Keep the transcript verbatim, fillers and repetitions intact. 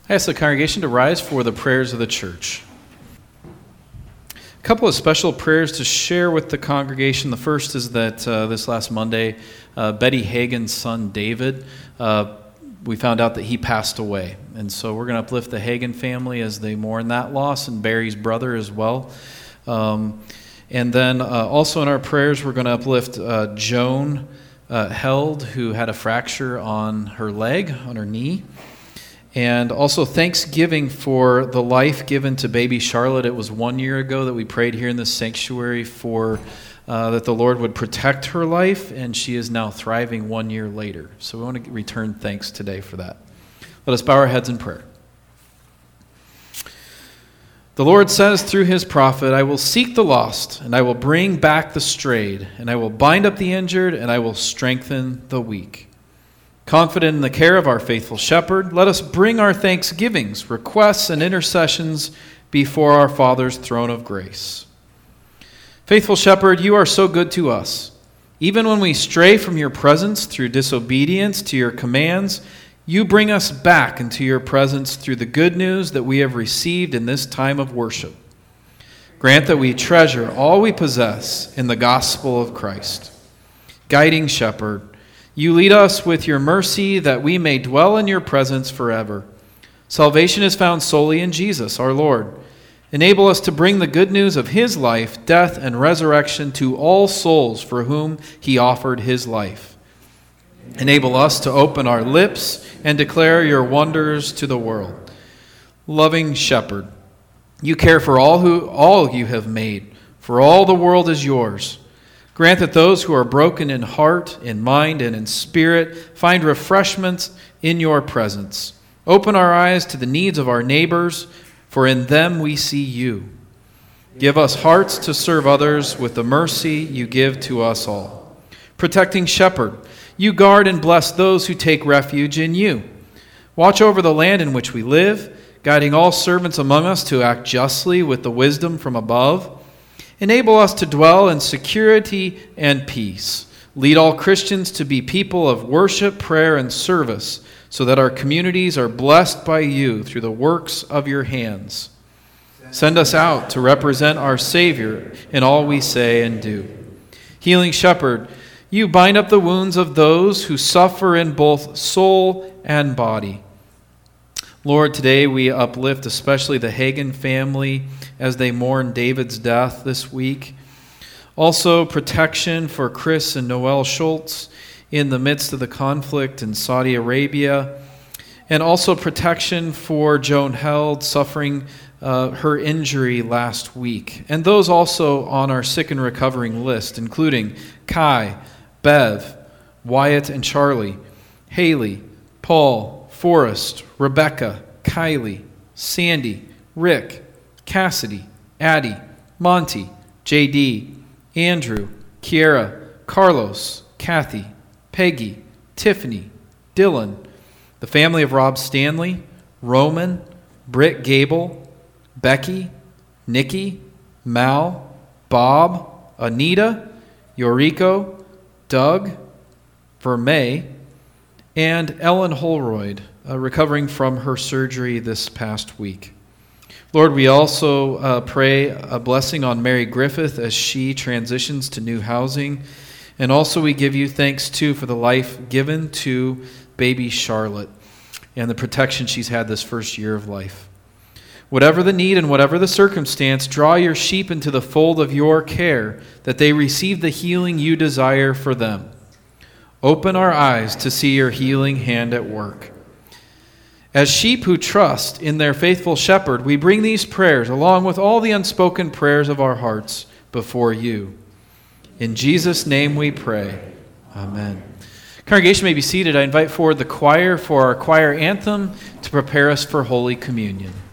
I ask the congregation to rise for the prayers of the church. A couple of special prayers to share with the congregation. The first is that uh, this last Monday, uh, Betty Hagen's son, David, uh, we found out that he passed away. And so we're going to uplift the Hagen family as they mourn that loss, and Barry's brother as well. Um, and then uh, also in our prayers, we're going to uplift uh, Joan uh, Held, who had a fracture on her leg, on her knee. And also thanksgiving for the life given to baby Charlotte. It was one year ago that we prayed here in this sanctuary for uh, that the Lord would protect her life, and she is now thriving one year later. So we want to return thanks today for that. Let us bow our heads in prayer. The Lord says through his prophet, I will seek the lost, and I will bring back the strayed, and I will bind up the injured, and I will strengthen the weak. Confident in the care of our faithful shepherd, let us bring our thanksgivings, requests, and intercessions before our Father's throne of grace. Faithful shepherd, you are so good to us. Even when we stray from your presence through disobedience to your commands, you bring us back into your presence through the good news that we have received in this time of worship. Grant that we treasure all we possess in the gospel of Christ. Guiding shepherd, you lead us with your mercy that we may dwell in your presence forever. Salvation is found solely in Jesus, our Lord. Enable us to bring the good news of his life, death, and resurrection to all souls for whom he offered his life. Enable us to open our lips and declare your wonders to the world. Loving shepherd, you care for all who all you have made, for all the world is yours. Grant that those who are broken in heart, in mind, and in spirit find refreshment in your presence. Open our eyes to the needs of our neighbors, for in them we see you. Give us hearts to serve others with the mercy you give to us all. Protecting shepherd, you guard and bless those who take refuge in you. Watch over the land in which we live, guiding all servants among us to act justly with the wisdom from above. Enable us to dwell in security and peace. Lead all Christians to be people of worship, prayer, and service, so that our communities are blessed by you through the works of your hands. Send us out to represent our Savior in all we say and do. Healing shepherd, you bind up the wounds of those who suffer in both soul and body. Lord, today we uplift especially the Hagen family as they mourn David's death this week. Also, protection for Chris and Noel Schultz in the midst of the conflict in Saudi Arabia. And also protection for Joan Held suffering uh, her injury last week. And those also on our sick and recovering list, including Kai, Bev, Wyatt and Charlie, Haley, Paul, Forrest, Rebecca, Kylie, Sandy, Rick, Cassidy, Addie, Monty, J D, Andrew, Kiera, Carlos, Kathy, Peggy, Tiffany, Dylan, the family of Rob Stanley, Roman, Britt Gable, Becky, Nikki, Mal, Bob, Anita, Yoriko, Doug, Vermay, and Ellen Holroyd, uh, recovering from her surgery this past week. Lord, we also uh, pray a blessing on Mary Griffith as she transitions to new housing. And also we give you thanks, too, for the life given to baby Charlotte and the protection she's had this first year of life. Whatever the need and whatever the circumstance, draw your sheep into the fold of your care, that they receive the healing you desire for them. Open our eyes to see your healing hand at work. As sheep who trust in their faithful shepherd, we bring these prayers along with all the unspoken prayers of our hearts before you. In Jesus' name we pray. Amen. Congregation may be seated. I invite forward the choir for our choir anthem to prepare us for Holy Communion.